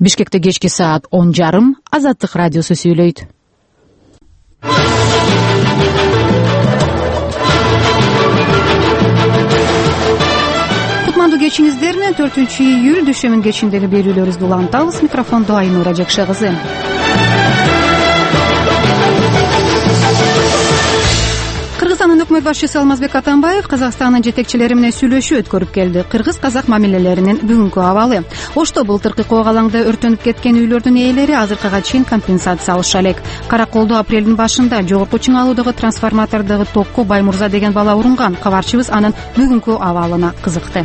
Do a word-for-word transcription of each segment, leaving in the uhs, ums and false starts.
Бишкекте кечки саат он жарым Азаттык радиосу сүйлөйт. Кутмандуу кечиңиздерди төртүнчү июль дүйшөмүн кечиндеги берүүлөрүбүздү улантабыз. Микрофондо Айнура Жакшы кызы. Кыргызстандын өкмөт башчысы Алмазбек Атамбаев Казакстандын жетекчилери менен сүйлөшүү өткөрүп келди. Кыргыз-казак мамилелеринин бүгүнкү абалы. Ошто былтыркы коогалаңда өртөнүп кеткен үйлөрдүн ээлери азыркыга чейин компенсация алыша элек. Караколдо апрелдин башында жогорку чыңалуудагы трансформатордогу токко Баймурза деген бала урунган. Кабарчыбыз анын бүгүнкү абалына кызыкты.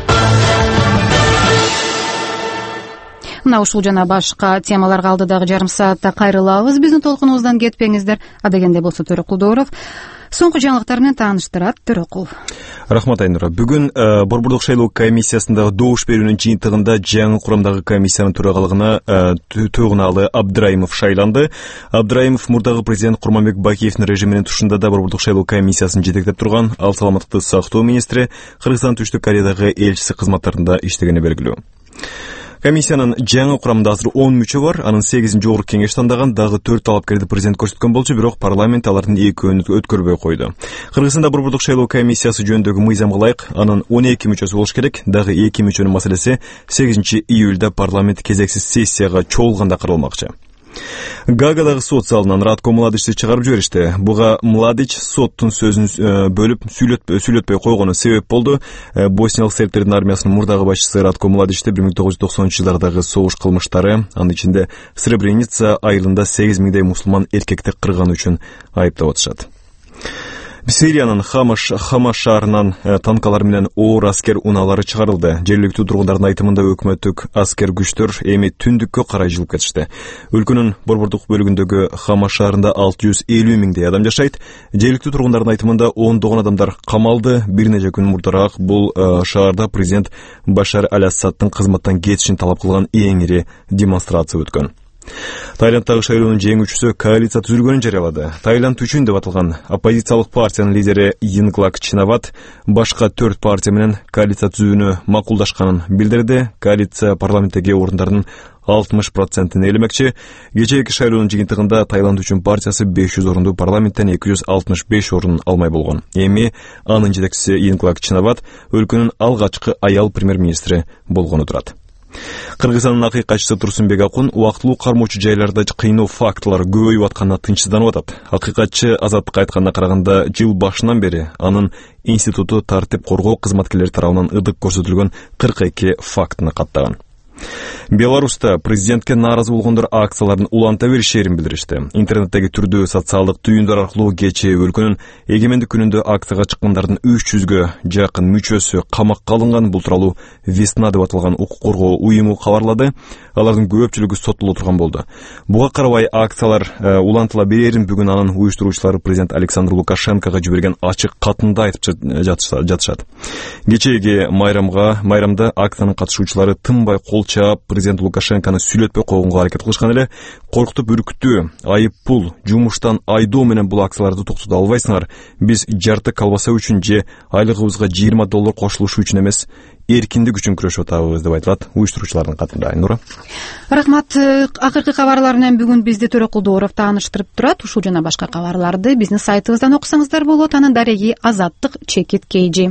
Мына ушул жана башка темаларга алдыдагы жарым саатта кайрылабыз. Биздин толкунубуздан кетпеңиздер. Адегенде болсо Төрөкулдууров соңку жаңылыктар менен тааныштырат. Төрөкул. Рахмат Айнура. Бүгүн Борбордук шайлоо комиссиясындагы добуш берүүнүн жыйынтыгында жаңы курамдагы комиссиянын төрагалыгына Төгүналы Абдраимов шайланды. Абдраимов мурдагы президент Курманбек Бакиевдин режиминин тушунда да Борбордук шайлоо комиссиясын жетектеп турган, ал саламаттыкты сактоо министри, Кыргызстан Түштүк Кореядагы элчиси кызматтарында иштегени белгилүү. Комиссиянын жаңы курамында азыр он мүчө бар. Анын сегизин жогорку кеңеш тандаган, дагы төрт талапкерди президент көрсөткөн болчу, бирок парламент алардын экөөнү өткөрбөй койду. Кыргызстанда Борбордук шайлоо комиссиясы жөнүндөгү мыйзамга ылайык анын он эки мүчөсү болуш керек. Дагы эки мүчөнүн маселеси сегизинчи июлда парламент кезексиз сессияга чогулганда каралмакчы. Гаагадагы сот залынан Радко Младичти чыгарып жиберишти. Буга Младич соттун сөзүн бөлүп сүйлөтпөй койгону себеп болду. Босниялык сербтердин армиясынын мурдагы башчысы Радко Младичти бир миң тогуз жүз токсонунчу жылдардагы согуш кылмыштары, анын ичинде Сребреница айылында сегиз миңдей мусулман эркекти кырганы үчүн айыптап атышат. Сириянын Хамаш Хамаш шаарынан танкалар менен оор аскер унаалары чыгарылды. Жергиликтүү тургундардын айтымында өкмөттүк аскер күчтөр эми түндүккө карай жылып кетишти. Өлкөнүн борбордук бөлүгүндөгү Хамаш шаарында алты жүз элүү миңдей адам жашайт. Жергиликтүү тургундардын айтымында ондогон адамдар камалды. Бир нече күн мурдараак бул шаарда президент Башар аль-Асаддын кызматтан кетишин талап кылган эң ири демонстрация өткөн. Таиландтагы шайлоонун жеңүүчүсү коалиция түзүлгөнүн жарыялады. Таиланд үчүн деп аталган оппозициялык партиянын лидери Йинглак Чинават башка төрт партия менен коалиция түзүүнү макулдашканын билдирди. Коалиция парламенттеги орундардын алтымыш процентин ээлемекчи. Кечээки шайлоонун жыйынтыгында Таиланд үчүн партиясы беш жүз орунду, парламенттен эки жүз алтымыш беш орун алмай болгон. Эми анын жетекчиси Йинглак Чинават өлкөнүн алгачкы аял премьер-министри болгону турат. Кыргызстандын акыйкатчысы Турсунбек Акун убактылуу кармоочу жайларда кыйноо фактылары көбөйүп атканына тынчсызданып атат. Акыйкатчы Азаттыкка айтканына караганда, жыл башынан бери анын институту тартип коргоо кызматкерлери тарабынан ыдык көрсөтүлгөн кырк эки фактыны каттаган. Беларуста президентке нааразы болгондор акцияларын уланта беришерин билдиришти. Интернеттеги түрдүү социалдык түйүндөр аркылуу кечээ өлкөнүн эгемендик күнүндө акцияга чыккандардын үч жүзгө жакын мүчөсү камакка алынган. Бул тууралуу Весна деп аталган укук коргоо уюму кабарлады. Алардын көпчүлүгү соттоло турган болду. Буга карабай акциялар улантыла берерин бүгүн анын уюштуруучулары президент Александр Лукашенкого жиберген ачык катында айтып жатышат. Кечээги майрамга майрамда акциянын катышуучулары тынбай кол чаап президент Лукашенкону сүйлөтпөй койгонго аракет кылышкан эле. Коркутуп үркүттүү, айып пул, жумуштан айдоо менен бул акцияларды токтото албайсыңар. Биз жарты колбаса үчүн же айлыгыбызга жыйырма доллар кошулушу үчүн эмес, эркиндик үчүн күрөшүп атабыз деп айтылат уюштуруучулардын катында. Айнура. Рахмат. Акыркы кабарлар менен бүгүн бизди Төрөкулдууров тааныштырып турат. Ушул жана башка кабарларды биздин сайтыбыздан окусаңыздар болот. Анын дареги Азаттык чекит кейжи.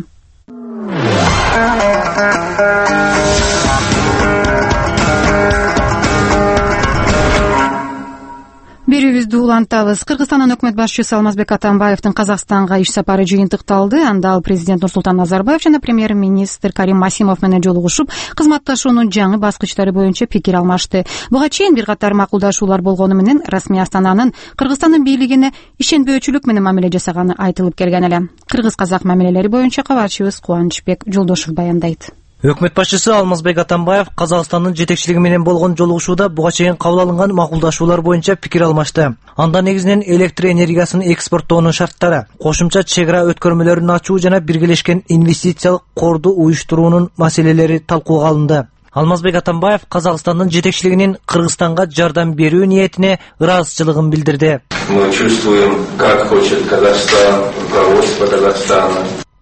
Берүүбүздү улантабыз. Кыргызстандын өкмөт башчысы Алмазбек Атамбаевдин Казакстанга иш сапары жыйынтыкталды. Анда ал президент Нурсултан Назарбаев жана премьер-министр Карим Масимов менен жолугушуп, кызматташуунун жаңы баскычтары боюнча пикир алмашты. Буга чейин бир катар макулдашуулар болгону менен расмий Астананын Кыргызстандын бийлигине ишенбөөчүлүк менен мамиле жасаганы айтылып келген эле. Кыргыз-казак мамилелери боюнча кабарчыбыз Кубанычбек Жолдошев баяндайт. Өкмөт башчысы Алмазбек Атамбаев Казакстандын жетекчилиги менен болгон жолугушууда буга чейин кабыл алынган макулдашуулар боюнча пикир алмашты. Анда негизинен электр энергиясын экспорттоонун шарттары, кошумча чек ара өткөрмөлөрүн ачуу жана биргелешкен инвестициялык корду уюштуруунун маселелери талкууга алынды. Алмазбек Атамбаев Казакстандын жетекчилигинин Кыргызстанга жардам берүү ниетине ыраазычылыгын билдирди. Мы чувствуем, как хочет Казахстан, руководство Казахстана.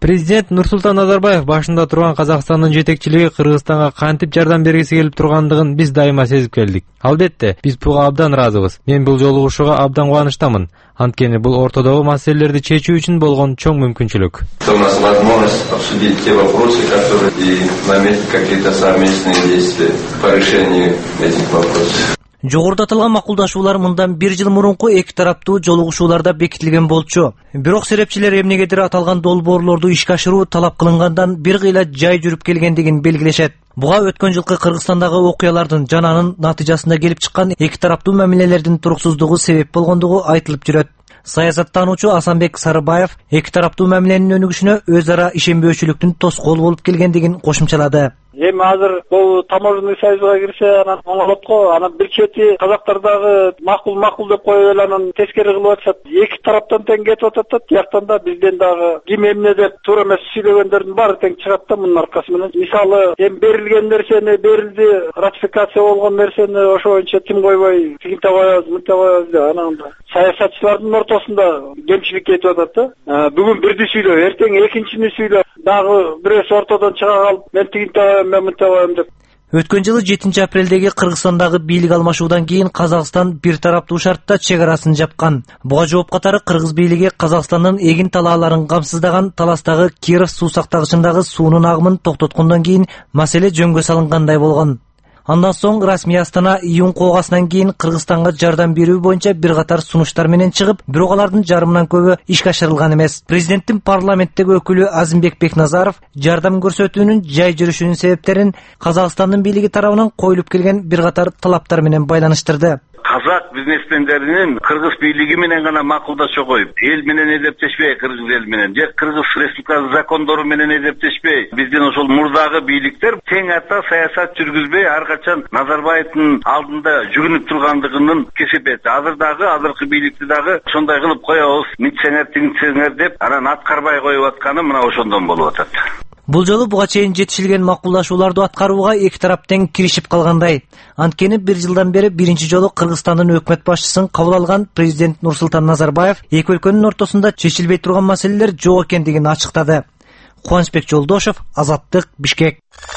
Президент Нурсултан Назарбаев башында турган Казакстандын жетекчилиги Кыргызстанга кантип жардам бергиси келип тургандыгын биз дайыма сезип келдик. Албетте, биз буга абдан ыраазыбыз. Мен бул жолугушууга абдан кубанычтамын. Анткени бул ортодогу маселелерди чечүү үчүн болгон чоң мүмкүнчүлүк. У нас возможность обсудить те вопросы, которые и наметить какие-то совместные действия по решению этих вопросов. Жогоруда аталган макулдашуулар мындан бир жыл мурунку эки тараптуу жолугушууларда бекитилген болчу. Бирок серепчилер эмнегедир аталган долбоорлорду ишке ашыруу талап кылынгандан бир кыйла жай жүрүп келгендигин белгилешет. Буга өткөн жылкы Кыргызстандагы окуялардын жана анын натыйжасында келип чыккан эки тараптуу мамилелердин туруксуздугу себеп болгондугу айтылып жүрөт. Саясаттануучу Асанбек Сарыбаев эки тараптуу мамиленин өнүгүшүнө өз ара ишенбөөчүлүктүн тоскоол болуп келгендигин кошумчалады. Эми азыр бул таможенный союзга кирсе анан оңолот го. Анан бир чети казактардагы макул макул деп коюп эле анан тескери кылып атышат. Эки тараптан тең кетип атат да, тияктан да бизден дагы ким эмне деп туура эмес сүйлөгөндөрдүн баары тең чыгат да мунун аркасы менен. Мисалы, эми берилген нерсени берилди, ратификация болгон нерсени ошо боюнча тим койбой, тигинте коебуз, мынте коебуз деп анан саясатчылардын ортосунда кемчилик кетип атат да. Бүгүн бирди сүйлөп, эртең экинчини сүйлөп, дагы бирөөсү ортодон чыга калып, мен тигинте мен мынте коем деп. Өткөн жылы жетинчи апрелдеги Кыргызстандагы бийлик алмашуудан кийин Казакстан бир тараптуу шартта чек арасын жапкан. Буга жооп катары Кыргыз бийлиги Казакстандын эгин талааларын камсыздаган Таластагы Киров суу сактагычындагы суунун агымын токтоткондон кийин маселе жөнгө салынгандай болгон. Андан соң расмий Астана июнь куугасынан кийин Кыргызстанга жардам берүү боюнча бир катар сунуштар менен чыгып, бирок алардын жарымынан көбү ишке ашырылган эмес. Президенттин парламенттеги өкүлү Азимбек Бекназаров жардам көрсөтүүнүн жай жүрүшүнүн себептерин Казакстандын бийлиги тарабынан коюлуп келген бир катар талаптар менен байланыштырды. Казак бизнесмендеринин Кыргыз бийлиги менен гана макулдаша коюп, эл менен эзептешпей, Кыргыз эл менен, же Кыргыз республикасы закондору менен эзептешпей, биздин ошол мурдагы бийликтер тең ата саясат жүргүзбөй, ар качан Назарбаевдин алдында жүгүнүп тургандыгынын кесепети. Азыр дагы азыркы бийликти дагы ошондой кылып коебуз, митсеңер, тигинсеңер деп анан аткарбай коюп атканы мына ошондон болуп атат. Бул жолу буга чейин жетишилген макулдашууларды аткарууга эки тарап тең киришип калгандай. Анткени бир жылдан бери биринчи жолу Кыргызстандын өкмөт башчысын кабыл алган президент Нурсултан Назарбаев эки өлкөнүн ортосунда чечилбей турган маселелер жок экендигин ачыктады. Кубанычбек Жолдошев, Азаттык, Бишкек.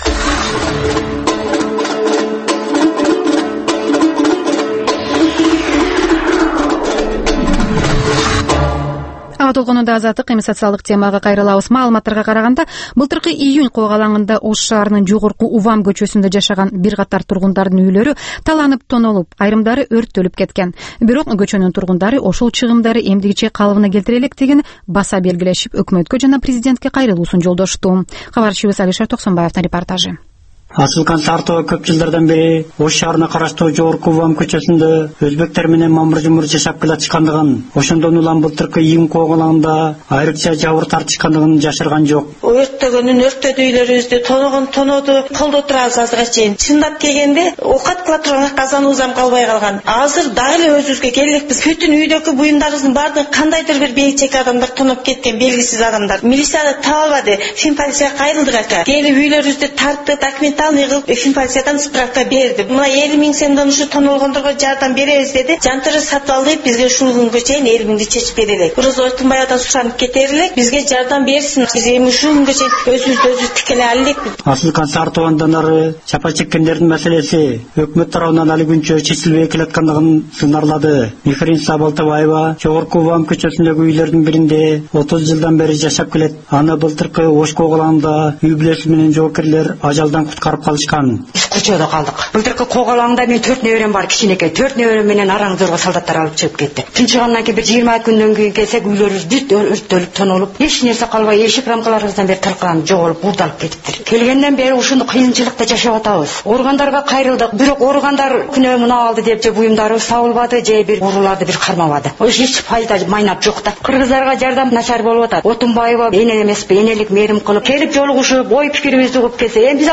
Ага толконунда Азаттык эми социалдык темага кайрылабыз. Маалыматтарга караганда, былтыркы июнь куугалаңында Ош шаарынын жогорку Увам көчөсүндө жашаган бир катар тургундардын үйлөрү таланып тонолуп, айрымдары өрттөлүп кеткен. Бирок көчөнүн тургундары ошол чыгымдары эмдигиче калыбына келтире элекдигин баса белгилешип, өкмөткө жана президентке кайрылуусун жолдошту. Кабарчыбыз Алишер Токсонбаевдин репортажы. Асылкан Сартова көп жылдардан бери Ош шаарына караштуу жогорку Увам көчөсүндө өзбектер менен мамыр-жумур жашап келатышкандыгын, ошондон улам былтыркы июнь куугалаңында айрыкча жабыр тартышкандыгын жашырган жок. Өрттөгөнүн өрттөдү үйлөрүбүздү, тоногон тоноду, колдо турабыз азырга чейин. Чындап келгенде окат кыла турган казан уузам калбай калган. Азыр дагы эле өзүбүзгө келелекпиз. Бүтүн үйдөгү буюмдарыбыздын баардыгы кандайдыр бир бейчек адамдар тоноп кеткен, белгисиз адамдар. Милицияны таба албады, фин полицияга кайрылдык ака. Келип үйлөрүбүздү тартты, документ фин полициядан справка берди. Мына элүү миң сомдон ушу тонолгондорго жардам беребиз деди. Жантыры сатып алып, бизге ушул күнгө чейин элүү миңди чечип бере элек. Бирөөз Ойтунбаевдан суранып кетер элек, бизге жардам берсин. Биз эми ушул күнгө чейин өзүбүздү өзүбүз тикеле ала элекпиз. Асылкан Сартовандан ары чапа чеккендердин маселеси өкмөт тарабынан али күнчө чечилбей келаткандыгын сынарлады. Мифрин Сабалтабаева жогорку Увам көчөсүндөгү үйлөрдүн биринде отуз жылдан бери жашап келет. Аны былтыркы Ош куугалаңында үй бүлөсү менен жоокерлер ажалдан куткарып калышкан. Көчөдө калдык. Былтыркы куугалаңда мен төрт неберем бар, кичинекей. төрт неберем менен араң зорго солдаттар алып чыгып кетти. Тынчыгандан кийин бир жыйырма күндөн кийин келсек, үйлөрүбүз бүт өрттөлүп, тонолуп, эч нерсе калбай, эшик рамкаларыбыздан бери талкаланып, жоголуп, бурдалып кетиптир. Келгенден бери ушуну кыйынчылыкта жашап атабыз. Органдарга кайрылдык, бирок органдар күнөө мына алды деп же буюмдары сабылбады, же бир урууларды бир кармабады. Ошо эч файда майнап жок да. Кыргыздарга жардам начар болуп атат. Отунбаева эне эмеспи, энелик мерим кылып, келип жолугушуп, ой пикирибизди угуп келсе, эми биз аларга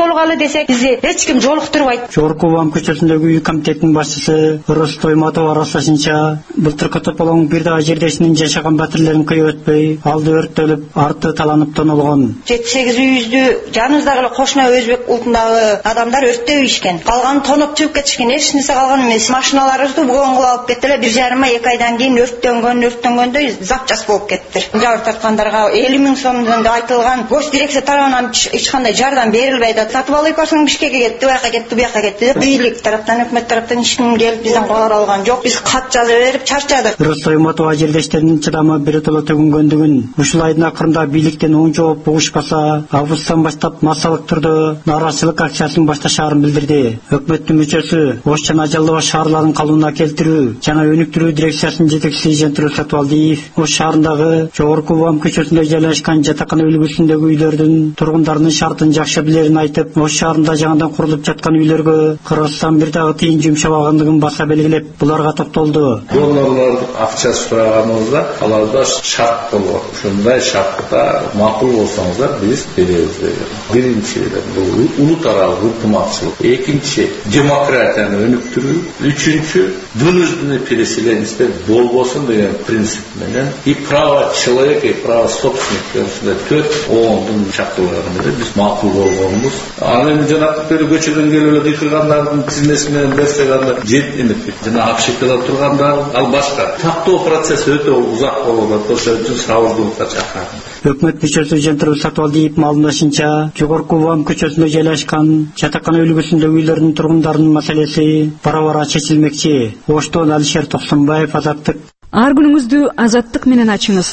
жолугалы десек бизди эч ким жолуктурбайт. Жогорку Кубам көчөсүндөгү үй комитетинин башчысы Рус Тойматов аралашачынча, былтыркы тополоң бир дагы жердешинин жашаган батирлерин кыйып өтпөй, алды өрттөлүп, арты таланып тонолгон. жети сегиз үйүздү жаныбыздагы эле кошуна өзбек улутундагы адамдар өрттөп ийишкен. Калган тоноп чыгып кетишкен, эч нерсе калган эмес. Машиналарыбызды бугон кылып алып кетти эле. бир жарым ай эки айдан кийин өрттөнгөн, өрттөнгөндөй запчас болуп кетти. Жабыр тарткандарга элүү миң сомдон айтылган гос дирекция тарабынан эч кандай жардам берилбей да сатып алып барсаң Бишкекке кетти, бияка кетти, бияка кетти. Бийлик тараптан, өкмөт тараптан эч ким келип бизден кабар алган жок. Биз кат жазып берип чарчадык. Ростоймотова жердештеринин чыдамы биротоло төгүнгөндүгүн, ушул айдын акырында бийликтен оң жооп бугушпаса, августтан баштап массалык түрдө нааразычылык акциясын башташаарын билдирди. Өкмөттүн мүчөсү Ош жана Жалал Абад шаарларын калыбына келтирүү жана өнүктүрүү дирекциясынын жетекчиси Жентүрө Сатыбалдиев Ош шаарындагы Жогорку Кубам көчөсүндө жайлашкан жатакан үлгүсүндөгү үйлөрдүн тургундарынын шартын жакшы билерин айтып, Ош шаарында жаңадан курулуп жаткан үйлөргө Кыргызстан бир дагы тыйын жумшабагандыгын баса белгилеп, буларга токтолду. Донорлор акча сураганыбызда аларда шарт болгон. Ушундай шартта макул болсоңуздар биз беребиз деген. Биринчиден бул улут аралык ынтымакчылык, экинчи демократияны өнүктүрүү, үчүнчү вынужденное переселенчество болбосун деген принцип менен и право человека, и право собственника ушундай төрт оңдун чакталганы менен биз макул болгонбуз. Анан жанагы көчөдөн келип эле кыйкыргандардын тизмеси менен берсек анда жет эмес. Жана Акшекада тургандар, ал башка. Тактоо процесси өтө узак болуп атат. Ошол үчүн сабырдуулукка чакырам. Өкмөт мүчөсү Жентүрө Сатыбалдиев маалымдашынча, Жогорку Кубам көчөсүндө жайлашкан жатакан үлгүсүндөгү үйлөрдүн тургундарынын маселеси бара-бара чечилмекчи. Оштон Алишер Токсонбаев, Азаттык. Ар күнүңүздү Азаттык менен ачыңыз.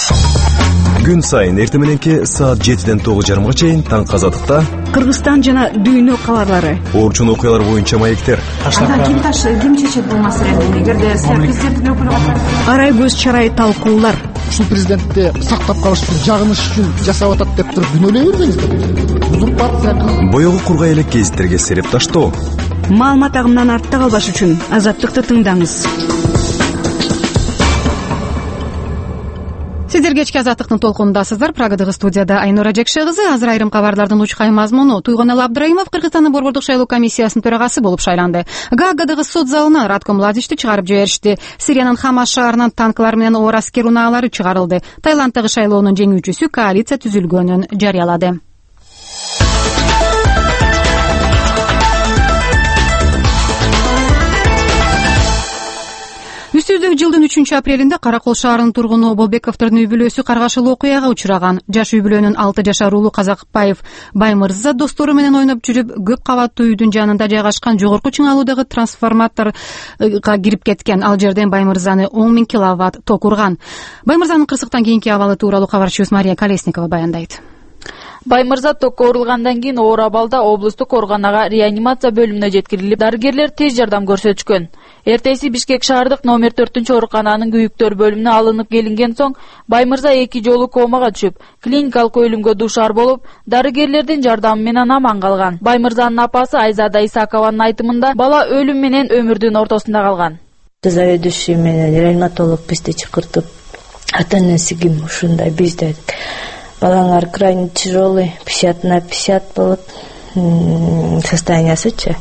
Күн сайын эртең мененки саат жетиден тогуз жарымга чейин таң Азаттыкта Кыргызстан жана дүйнө кабарлары. Орчун окуялар боюнча маектер. Ким таш ким чечет бул маселени? Эгерде президенттин өкүлү Арай көз чарай талкуулар. Ушул президентти сактап калыш үчүн, жагыныш үчүн жасап атат деп туруп күнөөлөй бербеңиздер. Узурпация. Боёгу кургай элек гезиттерге сереп таштоо. Маалымат агымынан артта калбаш үчүн Азаттыкты тыңдаңыз. Сиздер кечки Азаттыктын толкунундасыздар. Прагадагы студияда Айнура Жекше кызы. Азыр айрым кабарлардын учкай мазмуну. Туйгонел Абдрайымов Кыргызстандын борбордук шайлоо комиссиясынын төрагасы болуп шайланды. Гаагадагы суд залынан Радко Младичти чыгарып жиберишти. Сириянын Хамас шаарынан танклар менен оор аскер унаалары чыгарылды. Таиланддагы шайлоонун жеңүүчүсү коалиция түзүлгөнүн жарыялады. Үстүздөгү жылдын үчүнчү апрелинде Каракол шаарынын тургуну Болбековдордун үй бүлөсү каргашылуу окуяга учураган. Жаш үй бүлөнүн алты жашар уулу Казакбаев Баймырза достору менен ойноп жүрүп, көп кабаттуу үйдүн жанында жайгашкан жогорку чыңалуудагы трансформаторго кирип кеткен. Ал жерден Баймырзаны он миң киловатт ток урган. Баймырзанын кырсыктан кийинки абалы тууралуу кабарчыбыз Мария Колесникова баяндайт. Баймырза токко урулгандан кийин оор абалда облустук ооруканага реанимация бөлүмүнө жеткирилип, дарыгерлер тез жардам көрсөтүшкөн. Эртеси Бишкек шаардык номер төртүнчү оорукананын күйүктөр бөлүмүнө алынып келинген соң, Баймырза эки жолу комага түшүп, клиникалык өлүмгө дуушар болуп, дарыгерлердин жардамы менен аман калган. Баймырзанын апасы Айзада Исакованын айтымында, бала өлүм менен өмүрдүн ортосунда калган. Заведующий менен реаниматолог бизди чакыртып, ата-энеси ким ушундай бизде балаңар крайне тяжелый, пятьдесят на пятьдесят болот состояниясычы.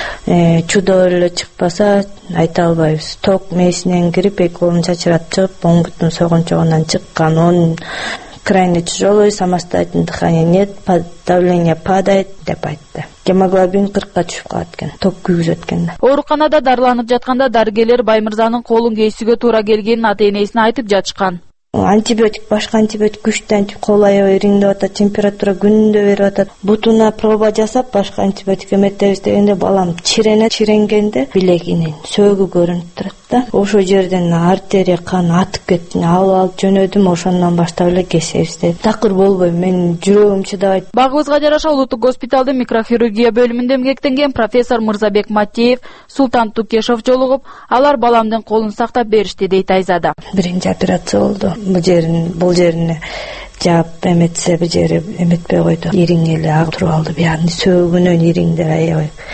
Чудо эле чыкпаса айта албайбыз. Ток мээсинен кирип, эки колун чачырап чыгып, оң бутун согончогунан чыккан. Он крайне тяжелый, самостоятельное дыхание нет, давление падает деп айтты. Гемоглобин кыркка түшүп калат экен, ток күйгүзөт экен. Ооруканада дарыланып жатканда дарыгерлер Баймырзанын колун кесүүгө туура келгенин ата-энесине айтып жатышкан. Антибиотик, башка антибиотик күчтөн кол аябай ириңдеп атат, температура күнүндө берип атат. Бутуна проба жасап, башка антибиотик эметебиз дегенде балам чирене, чиренгенде билегинин сөөгү көрүнүп турат да. Ошол жерден артерия кан атып кетти. Алып алып жөнөдүм, ошондон баштап эле кесебиз деп. Такыр болбой, мен жүрөгүм чыдабайт. Багыбызга жараша улуттук госпиталдын микрохирургия бөлүмүндө эмгектенген профессор Мырзабек Матеев, Султан Тукешов жолугуп, алар баламдын колун сактап беришти дейт Айзада. Биринчи операция болду. Бул жерин, бул жерине жаап эметсе, бул жери эметпей койду. Ириң эле агып туруп алды. Яны сөөгүнөн ириңдер аябай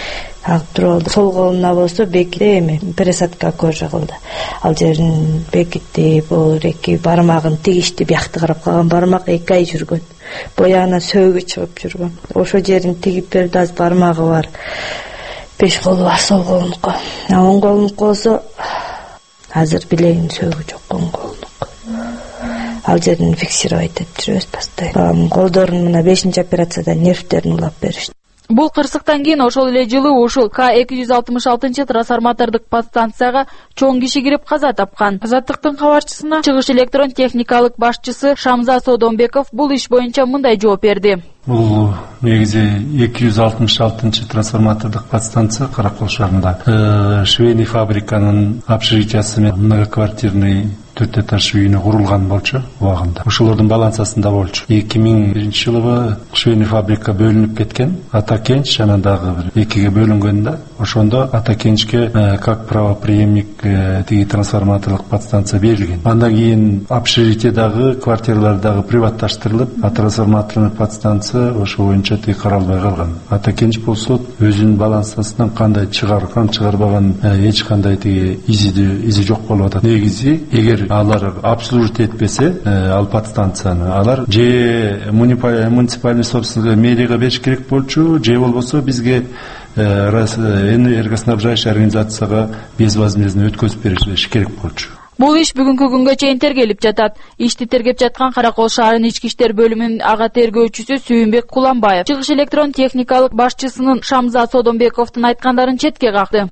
агып туруп алды. Сол колуна болсо бекитте эме пересадка кожа кылды. Ал жерин бекитти, бул эки бармагын тигишти, биякты карап калган бармак эки ай жүргөн. Боягына сөөгү чыгып жүргөн. Ошо жерин тигип берди, аз бармагы бар. Беш колу бар, сол колунуку. Оң колунуку болсо азыр билегинин сөөгү жок, оң колунуку. Ал жерин фиксировать этип жүрөбүз постоянно. Колдорун мына бешинчи операцияда нервтерин улап беришти. Бул кырсыктан кийин ошол эле жылы ушул К эки жүз алтымыш алтынчы трансформатордук подстанцияга чоң киши кирип каза тапкан. Азаттыктын кабарчысына чыгыш электрон техникалык башчысы Шамза Содонбеков бул иш боюнча мындай жооп берди. Бул негизи эки жүз алтымыш алтынчы трансформатордук подстанция Каракол шаарында швейный фабриканын общежитиясы менен многоквартирный төрт этаж үйүнө курулган болчу убагында. Ошолордун балансасында болчу. эки миң биринчи жылы швейный фабрика бөлүнүп кеткен. Атакенч жана дагы бир экиге бөлүнгөндө ошондо Атакенчке как правопреемник тиги трансформатордук подстанция берилген. Андан кийин общежитиядагы квартиралардагы приватташтырылып, трансформаторный подстанция ошо боюнча тиги каралбай калган. Атакенч болсо өзүнүн балансасынан кандай чыгарган, чыгарбаган эч кандай тиги изи изи жок болуп атат. Негизи эгер алар обслуживать этпесе ал подстанцияны, алар же муниципальный собственность мэрияга бериш керек болчу, же болбосо бизге энергоснабжающий организацияга безвозмездно өткөзүп бериш керек болчу. Бул иш бүгүнкү күнгө чейин тергелип жатат. Ишти тергеп жаткан Каракол шаарынын ички иштер бөлүмүнүн ага тергөөчүсү Сүйүнбек Куланбаев чыгыш электрон техникалык башчысынын Шамза Содонбековдун айткандарын четке какты.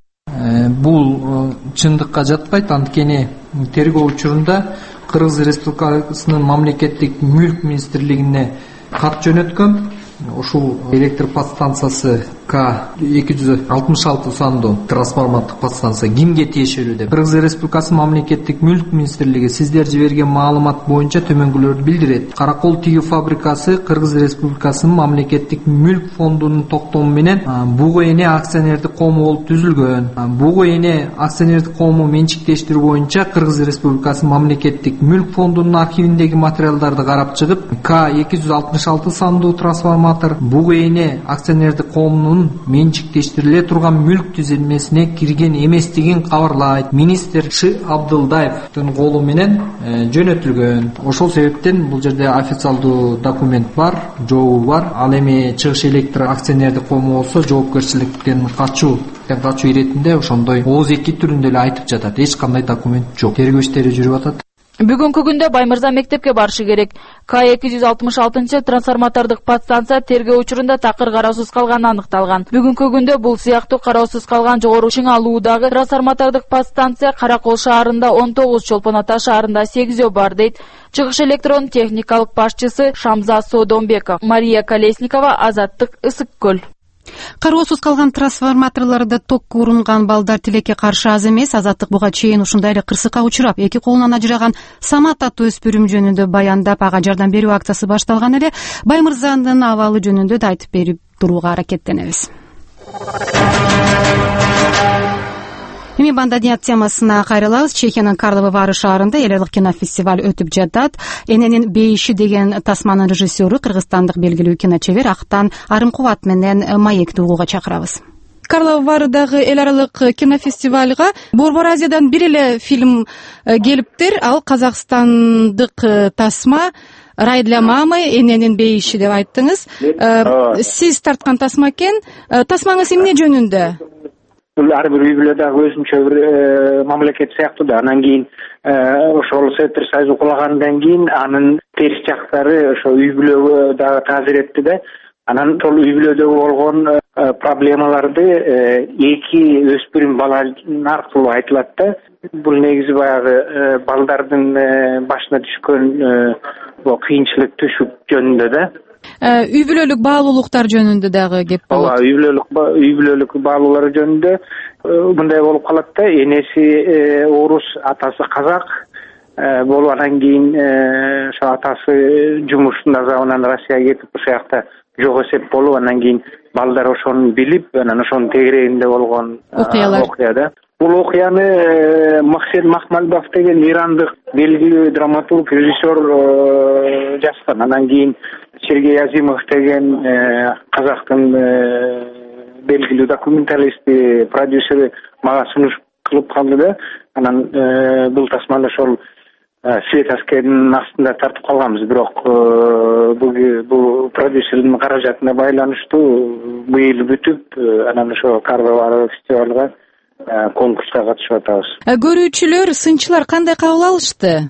Бул чындыкка жатпайт, анткени тергөө учурунда Кыргыз Республикасынын мамлекеттик мүлк министрлигине кат жөнөткөн. Ушул электр подстанциясы К эки жүз алтымыш алты сандуу трансформатордук подстанция кимге тиешелүү деп. Кыргыз Республикасынын мамлекеттик мүлк министрлиги сиздер жиберген маалымат боюнча төмөнгүлөрдү билдирет. Каракол тигүү фабрикасы Кыргыз Республикасынын мамлекеттик мүлк фондунун токтому менен Бугу эне акционердик коому болуп түзүлгөн. Бугу эне акционердик коому менчиктештирүү боюнча Кыргыз Республикасынын мамлекеттик мүлк фондунун архивиндеги материалдарды карап чыгып, К эки жүз алтымыш алты сандуу трансформатор Бугу эне акционердик коомунун менчиктештириле турган мүлк түзүлмесине кирген эместигин кабарлайт. Министр Ш Абдылдаевдин колу менен жөнөтүлгөн. Ошол себептен бул жерде официалдуу документ бар, жообу бар. Ал эми чыгыш электр акционердик коому болсо жоопкерчиликтен качуу качуу иретинде ошондой ооз эки түрүндө эле айтып жатат. Эч кандай документ жок. Тергөө иштери жүрүп атат. Бүгүнкү күндө Баймырза мектепке барышы керек. К эки жүз алтымыш алтынчы трансформатордук подстанция тергөө учурунда такыр кароосуз калганы аныкталган. Бүгүнкү күндө бул сыяктуу кароосуз калган жогору чыңалуудагы трансформатордук подстанция Каракол шаарында он тогуз, Чолпон Ата шаарында сегизөө бар дейт чыгыш электрон техникалык башчысы Шамза Содонбеков. Мария Колесникова, Азаттык, Ысык көл. Кароосуз калган трансформаторлордо токко урунган балдар тилекке каршы аз эмес. Азаттык буга чейин ушундай эле кырсыкка учурап, эки колунан ажыраган Самат аттуу өспүрүм жөнүндө баяндап, ага жардам берүү акциясы башталган эле. Баймырзанын абалы жөнүндө да айтып берип турууга аракеттенебиз. Эми Бандадият темасына кайрылабыз. Чехиянын Карловы Вары шаарында эл айылык кинофестиваль өтүп жатат. Эненин бейиши деген тасманын режиссеру кыргызстандык белгилүү киночебер Актан Арымкубат менен маекти угууга чакырабыз. Карловы Варыдагы эл аралык кинофестивалга Борбор Азиядан бир эле фильм келиптир. Ал казакстандык тасма Рай для мамы, эненин бейиши деп айттыңыз. Сиз тарткан тасма экен. Тасмаңыз эмне жөнүндө? Бул ар бир үй бүлөдөгү өзүнчө бир мамлекет сыяктуу да. Анан кийин ошол Советтер Союзу кулагандан кийин анын терс жактары ошо үй бүлөгө дагы таасир этти да. Анан ошол үй бүлөдөгү болгон проблемаларды эки өспүрүм бала аркылуу айтылат да. Бул негизи баягы балдардын башына түшкөн кыйынчылык түшүп жөнүндө да. Үй бүлөлүк баалуулуктар жөнүндө дагы кеп болот. Ооба, үй бүлөлүк үй бүлөлүк баалуулар жөнүндө мындай болуп калат да. Энеси орус, атасы казак болуп, анан кийин ошо атасы жумуштун азабынан Россияга кетип, ошол жакта жок эсеп болуп, анан кийин балдар ошону билип, анан ошонун тегерегинде болгон окуя да. Бул окуяны Махсен Махмалбаев деген ирандык белгилүү драматург, режиссер жазган. Анан кийин Сергей Азимов деген казактын белгилүү документалист, продюсер мага сунуш кылып калды да, анан бул тасманы ошол свет аскеринин астында тартып калганбыз. Бирок бул продюсердин каражатына байланыштуу быйыл бүтүп, анан ошо Карловар фестивалга конкурска катышып атабыз. Көрүүчүлөр, сынчылар кандай кабыл алышты?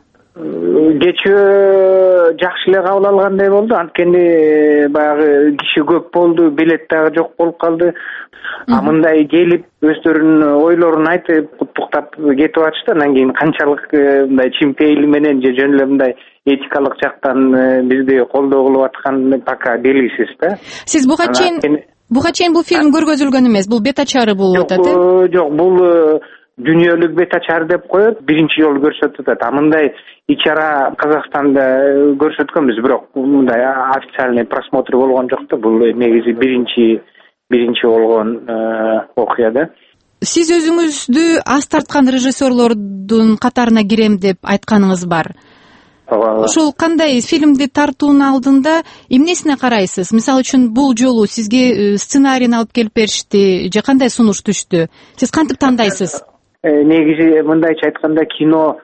Кечээ жакшы эле кабыл алгандай болду. Анткени баягы киши көп болду, билет дагы жок болуп калды. А мындай келип өздөрүнүн ойлорун айтып, куттуктап кетип атышты. Анан кийин канчалык мындай чын пейили менен же жөн эле мындай этикалык жактан бизди колдоо кылып атканы пока белгисиз да. Сиз буга чейин буга чейин бул фильм көргөзүлгөн эмес, бул бет ачары болуп атат э? Жок, бул дүйнөлүк бет ачар деп коет, биринчи жолу көрсөтүп атат. А мындай ичара Казакстанда көрсөткөнбүз, бирок мындай официальный просмотр болгон жок да. Бул негизи биринчи биринчи болгон окуя да. Сиз өзүңүздү аз тарткан режиссерлордун катарына кирем деп айтканыңыз бар. Ошол кандай фильмди тартуунун алдында эмнесине карайсыз? Мисалы үчүн бул жолу сизге сценарийин алып келип беришти же кандай сунуш түштү? Сиз кантип тандайсыз? Негизи мындайча айтканда кино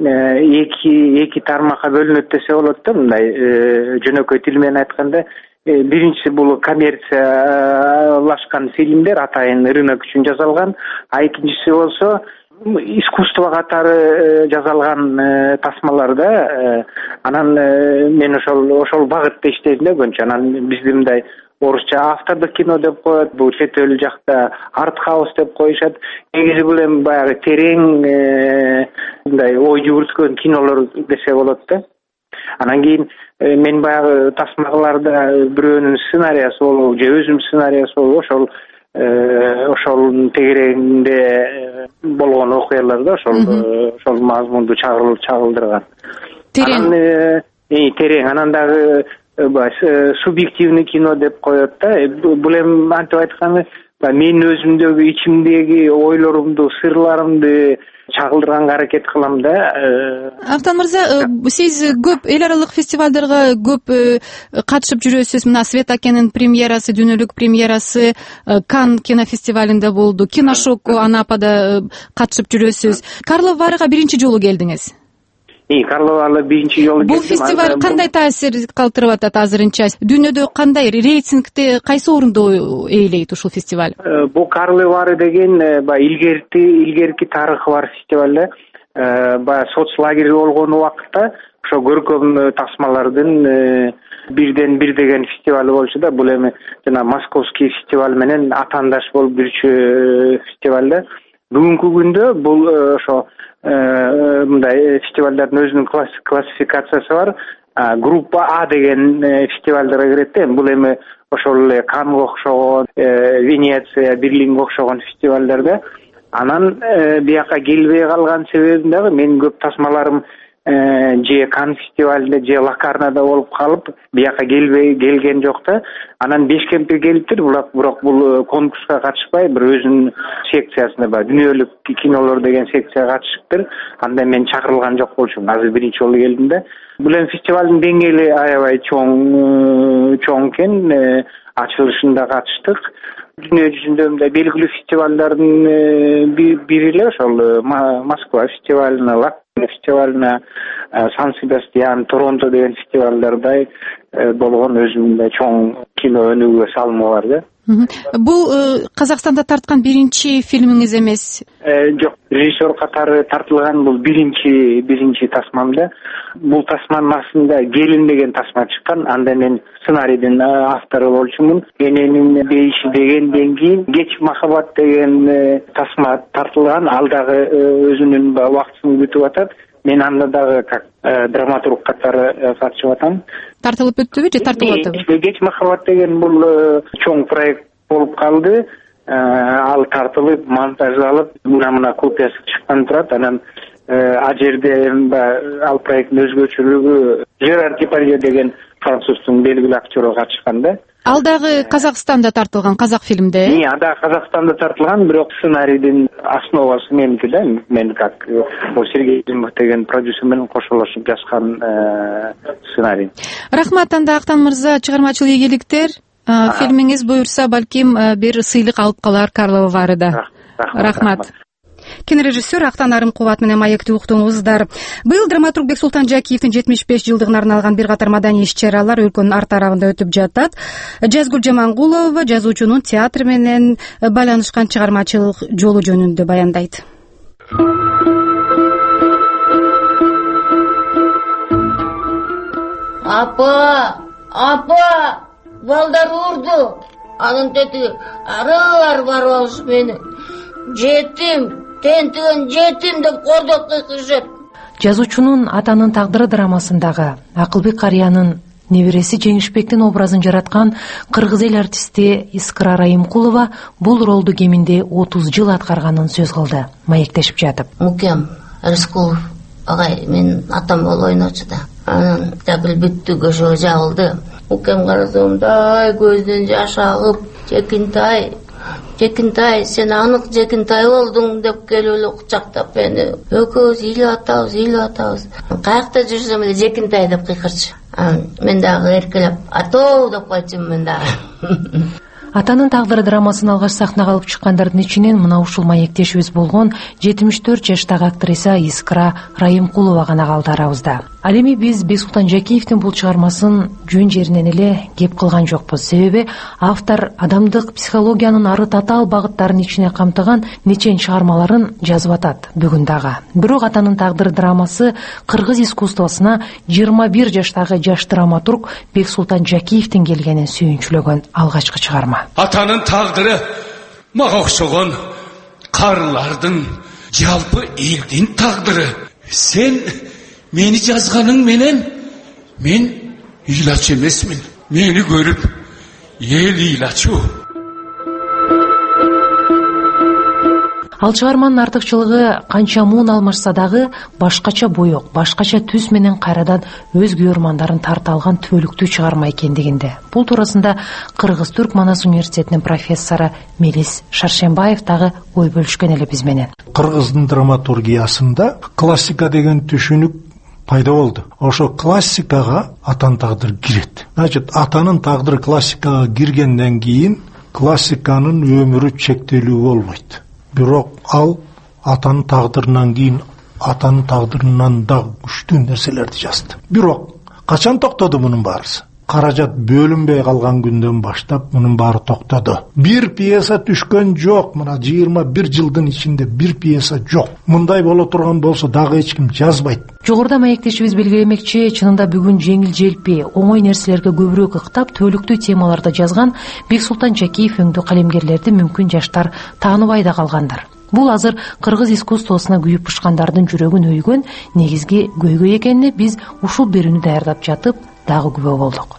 эки эки тармакка бөлүнөт десе болот да, мындай жөнөкөй тил менен айтканда. Биринчиси бул коммерциялашкан фильмдер, атайын рынок үчүн жасалган, а экинчиси болсо искусство катары жасалган тасмалар да. Анан мен ошол ошол багытта иштедим да көбүнчө. Анан бизди мындай орусча автордук кино деп коет, бул чет эл жакта арт хаус деп коюшат. Негизи бул эми баягы терең мындай ой жүгүрткөн кинолор десе болот да. Анан кийин мен баягы тасмаларда бирөөнүн сценарийси болуп, же өзүм сценарийси болуп, ошол ошол тегерегинде болгон окуялар да, ошол ошол мазмунду чагылдырган. Терең. Терең. Анан дагы субъективный кино деп коет да. Бул эми антип айтканда мен өзүмдөгү ичимдеги ойлорумду, сырларымды чагылдырганга аракет кылам да. Автан мырза, сиз көп эл аралык фестивалдарга көп катышып жүрөсүз. Мына Свет акенин премьерасы, дүйнөлүк премьерасы Кан кинофестивалында болду. Киношок Анапада катышып жүрөсүз. Карловарга биринчи жолу келдиңиз. И Карловарга биринчи жолу келдим. Бул фестиваль кандай таасир калтырып атат азырынча? Дүйнөдө кандай рейтингде кайсы орунду ээлейт ушул фестиваль? Бул Карловар деген баягы илгерки илгерки тарыхы бар фестиваль. Баягы соцлагерь болгон убакытта ошо көркөм тасмалардын бирден бир деген фестивалы болчу да. Бул эми жана Московский фестиваль менен атаандаш болуп жүрчү фестиваль да. Бүгүнкү күндө бул ошо мындай фестивалдардын өзүнүн классификациясы бар. Группа А деген фестивалдарга кирет да. Бул эми ошол эле Канга окшогон, Венеция, Берлинге окшогон фестивалдарда. Анан бияка келбей калган себебим дагы менин көп тасмаларым же Кан фестивалында же Лакарнада болуп калып, бияка келбей келген жок да. Анан Бешкентке келиптир, бирок бул конкурска катышпай, бир өзүнүн секциясында бар. Дүйнөлүк кинолор деген секцияга катышыптыр. Анда мен чакырылган жок болчумун. Азыр биринчи жолу келдим да. Бул эми фестивалдын деңгээли аябай чоң чоң экен. Ачылышында катыштык. Дүйнө жүзүндө мындай белгилүү фестивалдардын бири эле ошол Москва фестивалына, Лакарна фестивалына, Сан Себастьян, Торонто деген фестивалдардай болгон өзүнүн чоң кино өнүгүү салымы бар да. Бул Казакстанда тарткан биринчи фильмиңиз эмес? Жок, режиссер катары тартылган бул биринчи биринчи тасмам да. Бул тасманын астында Келин деген тасма чыккан. Анда мен сценарийдин автору болчумун. Эненин бейиши дегенден кийин Кеч махаббат деген тасма тартылган. Ал дагы өзүнүн убактысын күтүп атат. Мен анда дагы как драматург катары катышып атам. Тартылып өттүбү же тартылып атабы? Кеч махаббат деген бул чоң проект болуп калды. Ал тартылып, монтаждалып, мына копиясы чыккан турат. Анан а жерде ал проекттин өзгөчөлүгү Жерар Депардье деген француздун белгилүү актеру катышкан да. Ал дагы Казакстанда тартылган, казак фильмде? Ии, ада Казакстанда тартылган, бирок сценарийдин основасы меники да. Мен как Сергей Зимов деген продюсер менен кошулушуп жазган сценарий. Рахмат анда Актан мырза, чыгармачыл ийгиликтер. Фильмиңиз буюрса, балким бир сыйлык алып калар Карлова Варыда. Рахмат. Кинорежиссер Актан Арымкулов менен маекти уктуңуздар. Быйыл драматург Бексултан Жакиевдин жетимиш беш жылдыгына арналган бир катар маданий иш-чаралар өлкөнүн ар тарабында өтүп жатат. Жазгүл Жамангулова жазуучунун театр менен байланышкан чыгармачылык жолу жөнүндө баяндайт. Апа, апа, балдар урду. Анын тети арылар барбабыз мени. Жетим, тентиген жетим деп кордоп кыйкырышат. Жазуучунун Атанын тагдыры драмасындагы Акылбек Карыянын небереси Жеңишбектин образын жараткан кыргыз эл артисти Искра Райымкулова бул ролду кеминде отуз жыл аткарганын сөз кылды, маектешип жатып. Мукем Рыскулов агай мен атам болуп ойночу да. Анан табыл бүттү, көшөгө жагылды. Мукем карасамдай көздөн жаш агып, Жекинтай, Жекинтай, сен анык Жекинтай болдуң деп келип эле кучактап мени. Экөөбүз ыйлап атабыз, ыйлап атабыз. Каякта жүрсөм эле Жекинтай деп кыйкырчу. Мен дагы эркелеп, атоо деп койчумун мен дагы. Атанын тагдыры драмасын алгаш сахнага алып чыккандардын ичинен мына ушул маектешибиз болгон жетимиш төрт жаштагы актриса Искра Райымкулова гана калды арабызда. Ал эми биз Бексултан Жакиевдин бул чыгармасын жөн жеринен эле кеп кылган жокпуз. Себеби автор адамдык психологиянын ары татаал багыттарын ичине камтыган нечен чыгармаларын жазып атат бүгүн дагы. Бирок Атанын тагдыры драмасы кыргыз искусствосуна жыйырма бир жаштагы жаш драматург Бексултан Жакиевдин келгенин сүйүнчүлөгөн алгачкы чыгарма. Атанын тагдыры мага окшогон карылардын, жалпы элдин тагдыры. Сен мени жазганың менен мен ыйлачу эмесмин. Мени көрүп эл ыйлачу. Ал чыгарманын артыкчылыгы канча муун алмашса дагы башкача боек, башкача түс менен кайрадан өз көрөрмандарын тарта алган түбөлүктүү чыгарма экендигинде. Бул туурасында Кыргыз Түрк Манас университетинин профессору Мелис Шаршенбаев дагы ой бөлүшкөн эле биз менен. Кыргыздын драматургиясында классика деген түшүнүк пайда болду. Ошо классикага Атанын тагдыры кирет. Значит, Атанын тагдыры классикага киргенден кийин классиканын өмүрү чектелүү болбойт. Бирок ал Атанын тагдырынан кийин Атанын тагдырынан да күчтүү нерселерди жазды. Бирок качан токтоду мунун баарысы? Каражат бөлүнбөй калган күндөн баштап мунун баары токтоду. Бир пьеса түшкөн жок. Мына жыйырма бир жылдын ичинде бир пьеса жок. Мындай боло турган болсо дагы эч ким жазбайт. Жогоруда маектешибиз белгилемекчи, чынында бүгүн жеңил желпи, оңой нерселерге көбүрөөк ыктап, түбөлүктүү темаларда жазган Бексултан Жакиев өңдүү калемгерлерди мүмкүн жаштар тааныбай да калгандар. Бул азыр кыргыз искусствосуна күйүп пышкандардын жүрөгүн өйгөн негизги көйгөй экенине биз ушул берүүнү даярдап жатып дагы күбө болдук.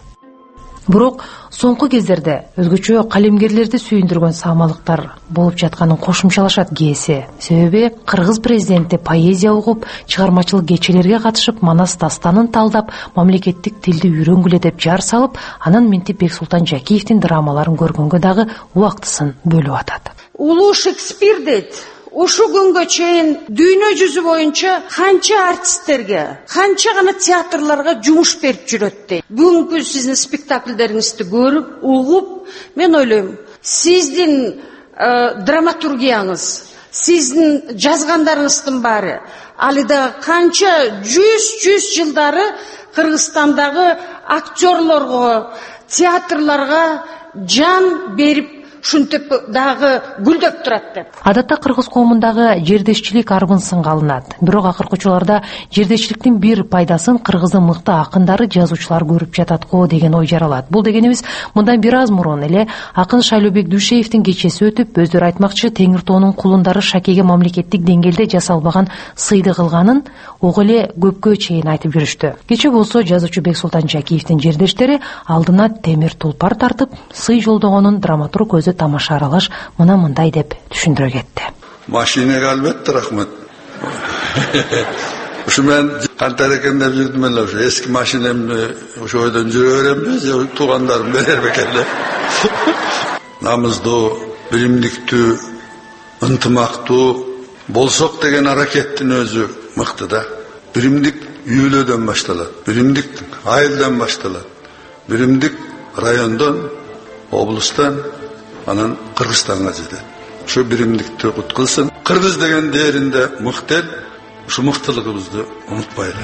Бирок соңку кездерде өзгөчө калемгерлерди сүйүндүргөн саамалыктар болуп жатканын кошумчалашат кээси. Себеби кыргыз президенти поэзия угуп, чыгармачылык кечелерге катышып, Манас дастанын талдап, мамлекеттик тилди үйрөнгүлө деп жар салып, анан минтип Бексултан Жакиевдин драмаларын көргөнгө дагы убактысын бөлүп атат. Улуу Шекспир дейт. Ушу күнгө чейин дүйнө жүзү боюнча канча артисттерге, канча гана театрларга жумуш берип жүрөт дейт. Бүгүнкү сиздин спектакльдериңизди көрүп, угуп, мен ойлойм, сиздин э, драматургияңыз, сиздин жазгандарыңыздын баары алыда канча жүз жүз жылдары Кыргызстандагы актерлорго, театрларга жан берип шунтип дагы гүлдөп турат деп. Адатта кыргыз коомундагы жердешчилик арбын сынга алынат. Бирок акыркы учурларда жердешчиликтин бир пайдасын кыргыздын мыкты акындары, жазуучулар көрүп жатат го деген ой жаралат. Бул дегенибиз мындан бир аз мурун эле акын Шайлообек Дүйшеевдин кечеси өтүп, өздөрү айтмакчы Теңир тоонун кулундары Шакеге мамлекеттик деңгээлде жасалбаган сыйды кылганын ого эле көпкө чейин айтып жүрүштү. Кече болсо жазуучу Бексултан Жакиевдин жердештери алдына темир тулпар тартып, сый жолдогонун драматург өзү тамаша аралаш мына мындай деп түшүндүрө кетти. Машинага албетте рахмат. Ушу мен кантар экен деп жүрдүм эле, ушу эски машинемди ошо бойдон жүрө беремби, же туугандарым берер бекен деп. Намыздуу, биримдиктүү, ынтымактуу болсок деген аракеттин өзү мыкты да. Биримдик үйлөөдөн башталат, биримдик айылдан башталат, биримдик райондон, облустан анан Кыргызстанга жетет. Ушу биримдикти куткылсын. Кыргыз деген дээринде мыкты эл, ушу мыктылыгыбызды унутпайлы.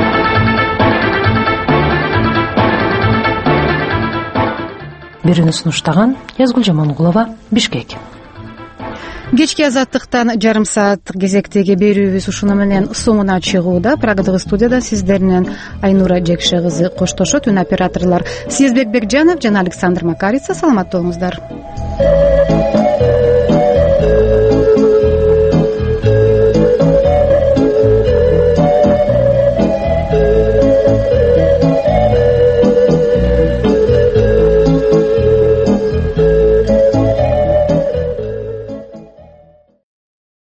Берүүнү сунуштаган Язгул Жамангулова, Бишкек. Кечки азаттыктан жарым саат кезектеги берүүбүз ушуну менен соңуна чыгууда. Прагадагы студияда сиздерден Айнура Жекше кызы коштошот. Үн операторлор Сезбек Бекжанов жана Александр Макарица. Саламат болуңуздар.